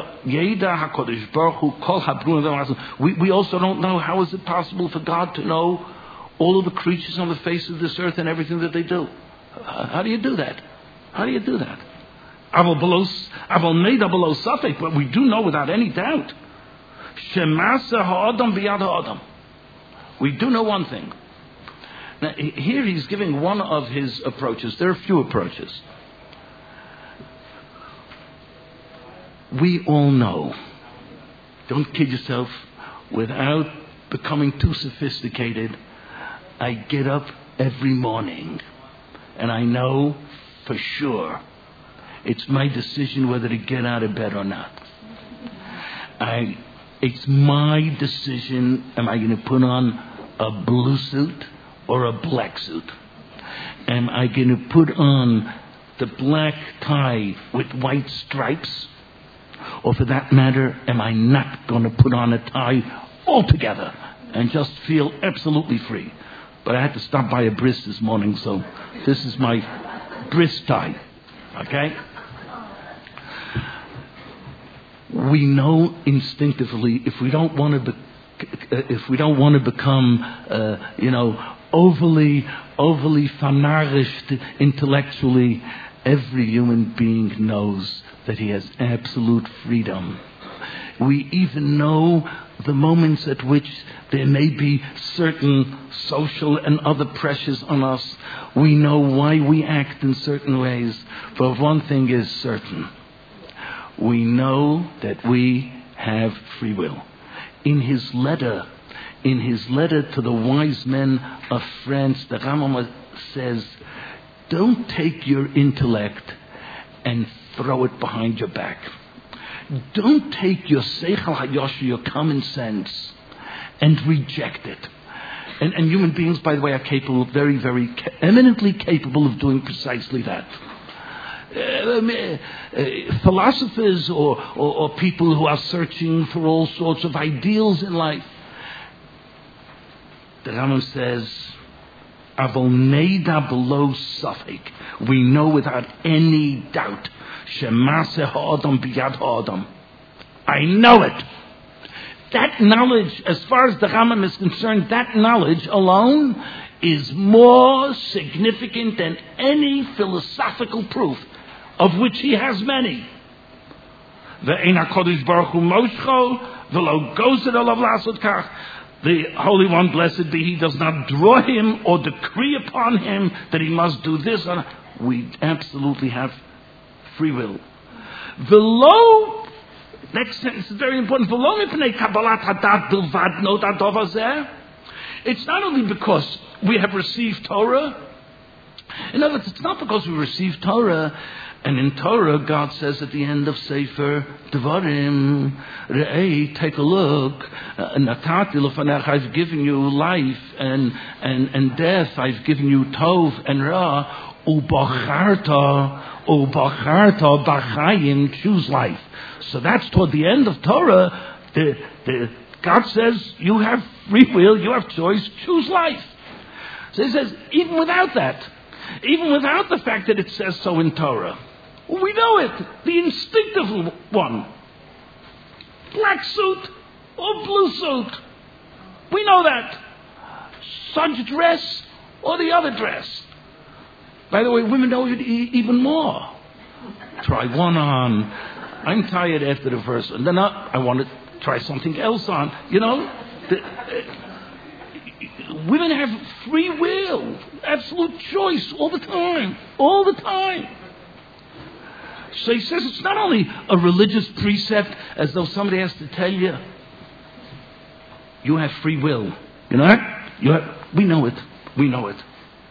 we also don't know how is it possible for God to know all of the creatures on the face of this earth and everything that they do. How do you do that? How do you do that? But we do know without any doubt. We do know one thing. Now, here he's giving one of his approaches. There are a few approaches. We all know, don't kid yourself, without becoming too sophisticated, I get up every morning and I know for sure it's my decision whether to get out of bed or not. I, it's my decision, am I going to put on a blue suit or a black suit? Am I going to put on the black tie with white stripes? Or for that matter, am I not going to put on a tie altogether and just feel absolutely free? But I had to stop by a bris this morning, so this is my bris tie. Okay? We know instinctively if we don't want to, be, if we don't want to become, uh, you know, overly, overly fanarished intellectually, every human being knows that he has absolute freedom. We even know the moments at which there may be certain social and other pressures on us. We know why we act in certain ways. For one thing is certain. We know that we have free will. In his letter, in his letter to the wise men of France, the Rambam says, don't take your intellect and throw it behind your back. Don't take your seichel hayosh, your common sense, and reject it. And, and human beings, by the way, are capable, very, very, eminently capable of doing precisely that. Uh, uh, philosophers or, or, or people who are searching for all sorts of ideals in life. The Rambam says, Avol neida below safek. We know without any doubt. Shemase ha'adam biyad ha'adam. I know it. That knowledge, as far as the Rambam is concerned, that knowledge alone is more significant than any philosophical proof, of which he has many. Ve'ein HaKadosh Baruch Hu moscho v'lo gozer elav la'asot kach. The Holy One, blessed be He, does not draw him or decree upon him that he must do this. We absolutely have free will. V'lo, next sentence is very important. V'lo mipnei kabbalat hadat bilvad no dadov hazeh. It's not only because we have received Torah. In other words, it's not because we received Torah And in Torah, God says at the end of Sefer Devarim, Re'ei, take a look, Natati lefanecha, I've given you life and, and, and death, I've given you Tov and Ra, Ubacharta, Ubacharta b'chayim, choose life. So that's toward the end of Torah. The, the, God says you have free will, you have choice, choose life. So he says, even without that, even without the fact that it says so in Torah, we know it, the instinctive one. Black suit or blue suit. We know that. Such dress or the other dress. By the way, women know it e- even more. Try one on. I'm tired after the first one. Then I, I want to try something else on. You know, the, uh, women have free will, absolute choice all the time. All the time. So he says it's not only a religious precept as though somebody has to tell you, you have free will. You know that? You have, we know it. We know it.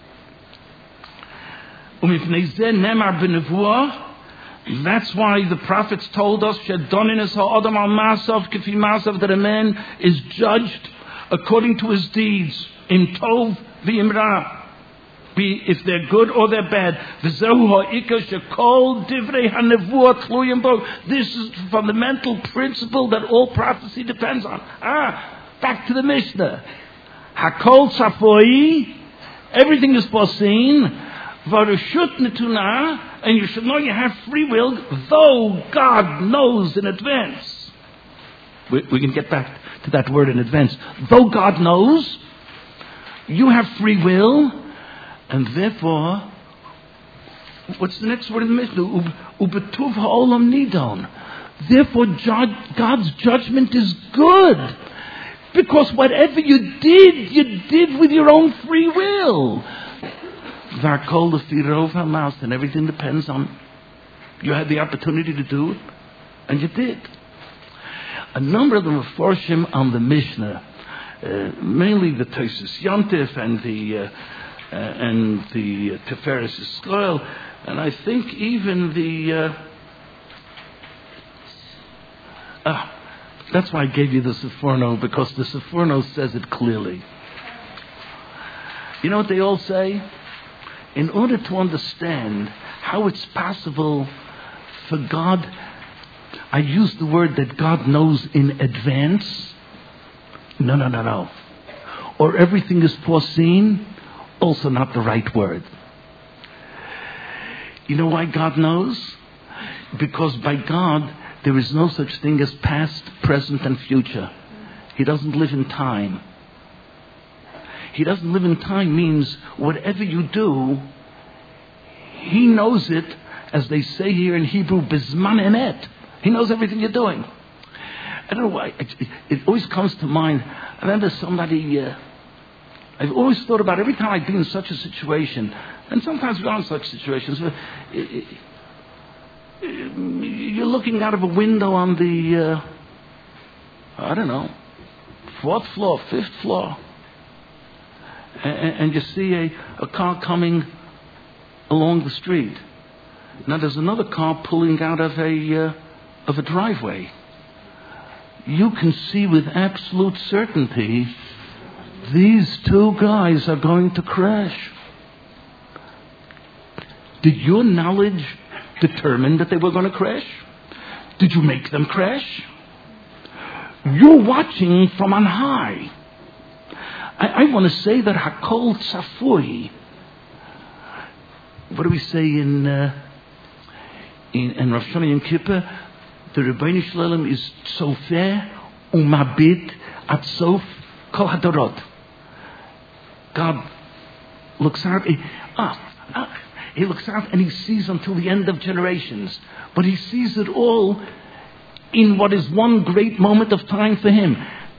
That's why the prophets told us that a man is judged according to his deeds in Tov v'Imra. Be if they're good or they're bad. This is the fundamental principle that all prophecy depends on. Ah, back to the Mishnah. Hakol tzafoi, everything is foreseen. Varushut netuna, and you should know you have free will, though God knows in advance. We, we can get back to that word in advance. Though God knows, you have free will. And therefore, what's the next word in the Mishnah? Ubetuv ha'olam nidon. Therefore, God's judgment is good. Because whatever you did, you did with your own free will. Varkol lefirov ha'mas, and everything depends on, you had the opportunity to do it, and you did. A number of the Meforshim on the Mishnah, uh, mainly the Tosis Yontif and the uh, Uh, and the uh, Tiferes Yisrael, and I think even the uh, ah, that's why I gave you the Sephorno, because the Sephorno says it clearly. You know what they all say? In order to understand how it's possible for God, I use the word that God knows in advance. No, no, no, no. Or everything is foreseen. Also not the right word. You know why God knows? Because by God, there is no such thing as past, present, and future. He doesn't live in time. He doesn't live in time means whatever you do, He knows it, as they say here in Hebrew, bizman emet. He knows everything you're doing. I don't know why. It, it always comes to mind. I remember somebody... Uh, I've always thought about every time I've been in such a situation, and sometimes we're in such situations where you're looking out of a window on the, uh, I don't know, fourth floor, fifth floor, and, and you see a, a car coming along the street. Now there's another car pulling out of a uh, of a driveway. You can see with absolute certainty these two guys are going to crash. Did your knowledge determine that they were going to crash? Did you make them crash? You're watching from on high. I, I want to say that Hakol Tzafui. What do we say in uh, in, in Rosh Hashanah Yom Kippur? The Rebbeinu Shalom is Sofer Umabit at Sof Kol Hadorot. God looks out. He, ah, ah, he looks out and He sees until the end of generations. But He sees it all in what is one great moment of time for Him.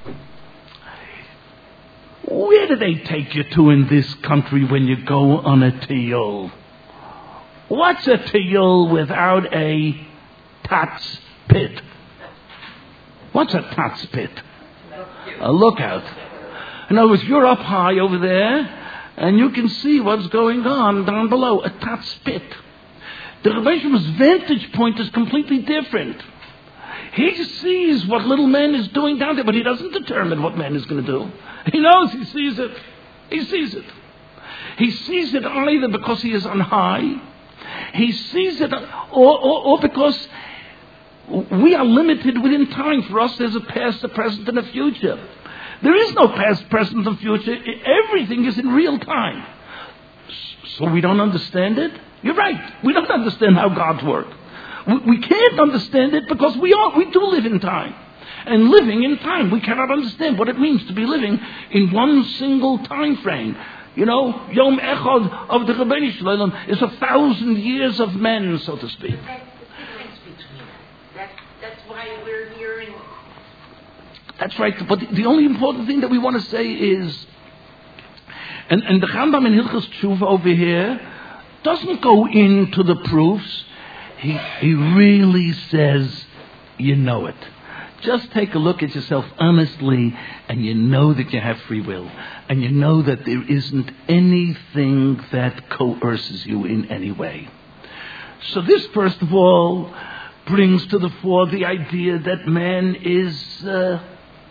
Where do they take you to in this country when you go on a tiyul? What's a tiyul without a tatz pit? What's a tatz pit? A lookout. In other words, you're up high over there, and you can see what's going on down below. A tatz pit. The Rebbe Shalom's vantage point is completely different. He sees what little man is doing down there, but he doesn't determine what man is going to do. He knows, he sees it. He sees it. He sees it either because he is on high, he sees it, or, or, or because we are limited within time. For us, there's a past, a present, and a future. There is no past, present, and future. Everything is in real time. So we don't understand it? You're right. We don't understand how God's work. We, we can't understand it because we are, we do live in time. And living in time, we cannot understand what it means to be living in one single time frame. You know, Yom Echad of the Rebbeinu Shalom is a thousand years of men, so to speak. That's the difference between us. That's, that's why we're hearing. That's right. But the, the only important thing that we want to say is, and, and the Rambam in Hilchos Tshuva over here doesn't go into the proofs. He, he really says, you know it. Just take a look at yourself honestly, and you know that you have free will. And you know that there isn't anything that coerces you in any way. So this, first of all, brings to the fore the idea that man is uh,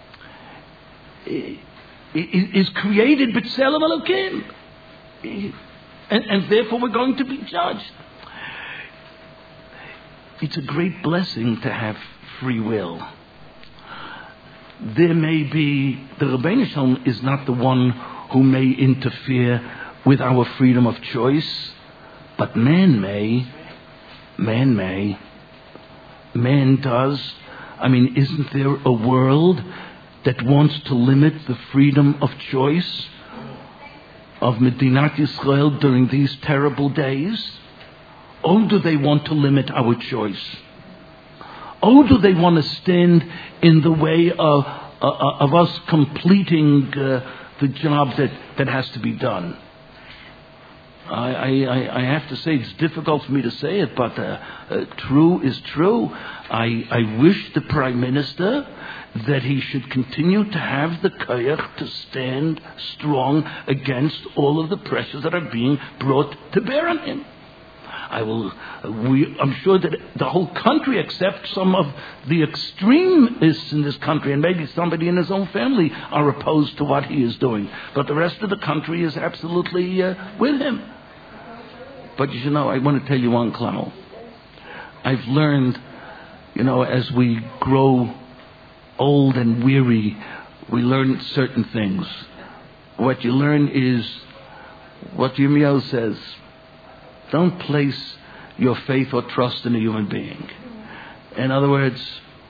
is created b'tselem Elokim. And, and therefore we're going to be judged. It's a great blessing to have free will. There may be, the Rebbeinu Shalom is not the one who may interfere with our freedom of choice, but man may, man may, man does. I mean, isn't there a world that wants to limit the freedom of choice of Medinat Yisrael during these terrible days? Oh, do they want to limit our choice? Oh, do they want to stand in the way of, uh, of us completing uh, the job that, that has to be done? I, I, I have to say it's difficult for me to say it, but uh, uh, true is true. I, I wish the Prime Minister that he should continue to have the koyach to stand strong against all of the pressures that are being brought to bear on him. I will. We, I'm sure that the whole country, except some of the extremists in this country, and maybe somebody in his own family, are opposed to what he is doing. But the rest of the country is absolutely uh, with him. But you know, I want to tell you one, Clow. I've learned, you know, as we grow old and weary, we learn certain things. What you learn is what Yirmiyahu says. Don't place your faith or trust in a human being. In other words,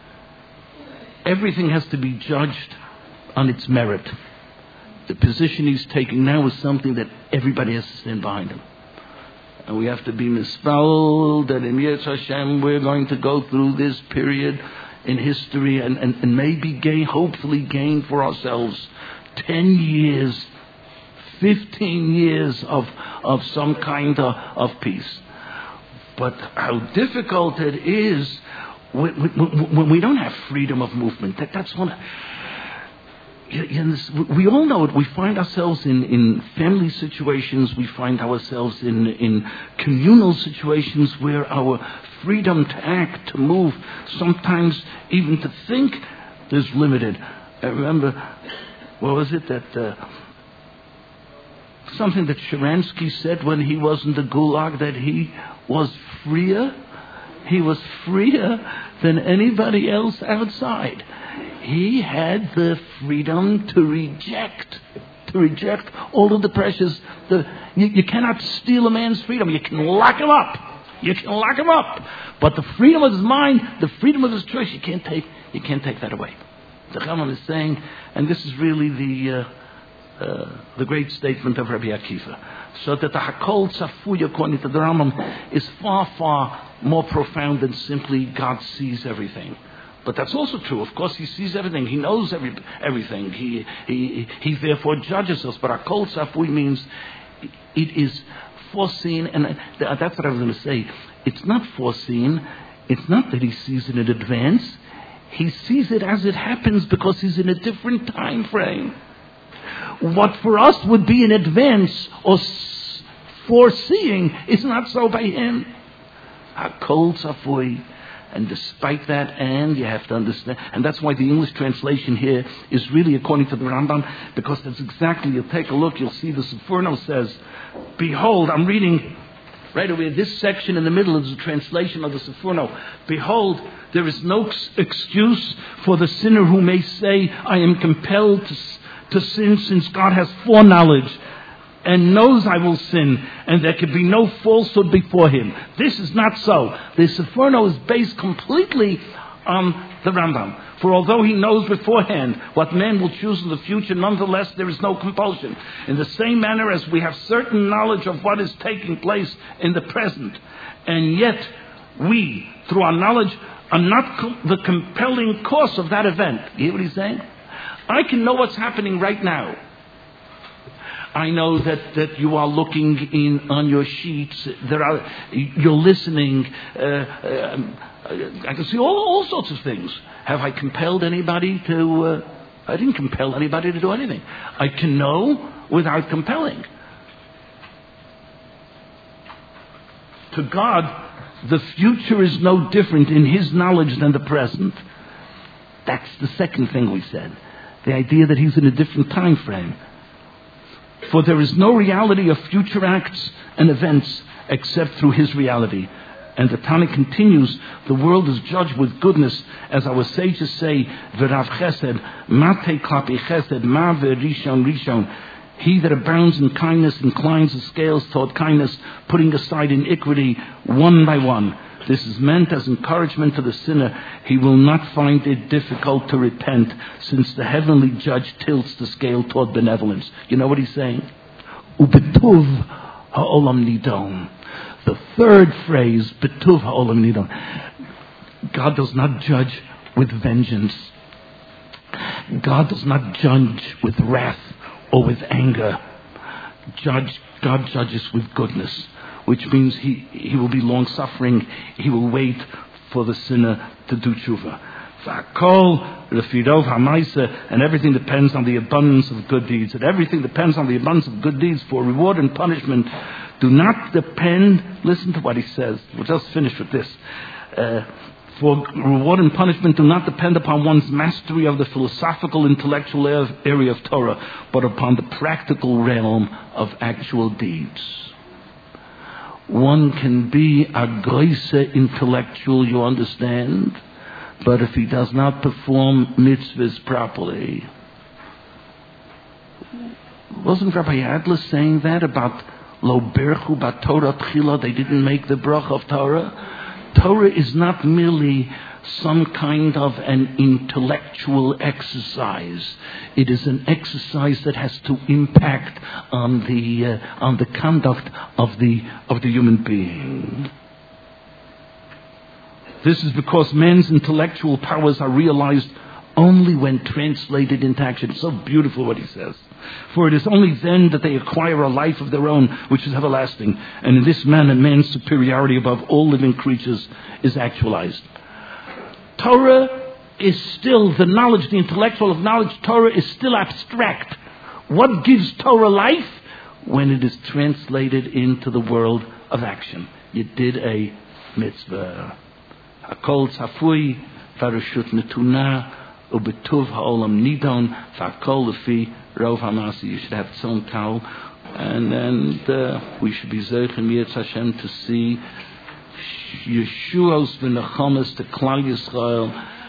everything has to be judged on its merit. The position he's taking now is something that everybody has to stand behind him. And we have to be misfouled that in Yetz Hashem we're going to go through this period in history and, and, and maybe gain, hopefully gain for ourselves ten years, fifteen years of, of some kind of, of peace. But how difficult it is when, when, when we don't have freedom of movement. That, that's one. You, you, we all know it. We find ourselves in, in family situations. We find ourselves in, in communal situations where our freedom to act, to move, sometimes even to think is limited. I remember, what was it that... Uh, Something that Sharansky said when he was in the Gulag, that he was freer. He was freer than anybody else outside. He had the freedom to reject, to reject all of the pressures. The, you, you cannot steal a man's freedom. You can lock him up. You can lock him up. But the freedom of his mind, the freedom of his choice, you can't take. You can't take that away. The Rambam is saying, and this is really the. Uh, Uh, the great statement of Rabbi Akiva. So that the Hakol Tzafuy, according to the Rambam, is far, far more profound than simply God sees everything. But that's also true. Of course, He sees everything. He knows every, everything. He, he, he therefore judges us. But Hakol Tzafuy means it is foreseen. And that's what I was going to say. It's not foreseen. It's not that He sees it in advance. He sees it as it happens because He's in a different time frame. What for us would be in advance or foreseeing is not so by Him. Hakol tzafui. And despite that, and you have to understand, and that's why the English translation here is really according to the Rambam, because that's exactly, you'll take a look, you'll see the Sforno says, behold, I'm reading right away, this section in the middle is a translation of the Sforno. Behold, there is no ex- excuse for the sinner who may say, I am compelled to, to sin since God has foreknowledge and knows I will sin, and there can be no falsehood before him. This is not so. The Sforno is based completely on the Rambam. For although he knows beforehand what man will choose in the future, nonetheless there is no compulsion. In the same manner as we have certain knowledge of what is taking place in the present, and yet we, through our knowledge, are not co- the compelling cause of that event. You hear what he's saying? I can know what's happening right now. I know that, that you are looking in on your sheets. There are you're listening. Uh, um, I can see all, all sorts of things. Have I compelled anybody to? Uh, I didn't compel anybody to do anything. I can know without compelling. To God, the future is no different in His knowledge than the present. That's the second thing we said. The idea that He's in a different time frame. For there is no reality of future acts and events except through His reality. And the Tana continues, the world is judged with goodness, as our sages say, V'rav chesed, mate klapi chesed, ma ve'rishon rishon. He that abounds in kindness inclines the scales toward kindness, putting aside iniquity one by one. This is meant as encouragement to the sinner. He will not find it difficult to repent, since the heavenly judge tilts the scale toward benevolence. You know what he's saying? Ubetuv ha'olam nidon. The third phrase, betuv ha'olam nidon. God does not judge with vengeance. God does not judge with wrath or with anger. Judge, God judges with goodness, which means he, he will be long-suffering. He will wait for the sinner to do tshuva. V'akol refirov ha'maisa, and everything depends on the abundance of good deeds. And everything depends on the abundance of good deeds, for reward and punishment do not depend. Listen to what he says. We'll just finish with this. Uh, For reward and punishment do not depend upon one's mastery of the philosophical, intellectual area of Torah, but upon the practical realm of actual deeds. One can be a große intellectual, you understand, but if he does not perform mitzvahs properly. Wasn't Rabbi Adler saying that about Lo Berchu Bat Torah Tchila? They didn't make the bracha of Torah. Torah is not merely some kind of an intellectual exercise. It is an exercise that has to impact on the uh, on the conduct of the of the human being. This is because man's intellectual powers are realized only when translated into action. It's so beautiful what he says. For it is only then that they acquire a life of their own, which is everlasting. And in this manner, man's superiority above all living creatures is actualized. Torah is still the knowledge, the intellectual of knowledge. Torah is still abstract. What gives Torah life? When it is translated into the world of action. You did a mitzvah. Hakol tzafui, varashut netuna, ubetuv ha'olam nidon, v'akol lefi rov hamasi. You should have its own towel. And then uh, we should be zeich and Yetz Hashem to see Yeshua's v'nechamas to Klal Yisrael.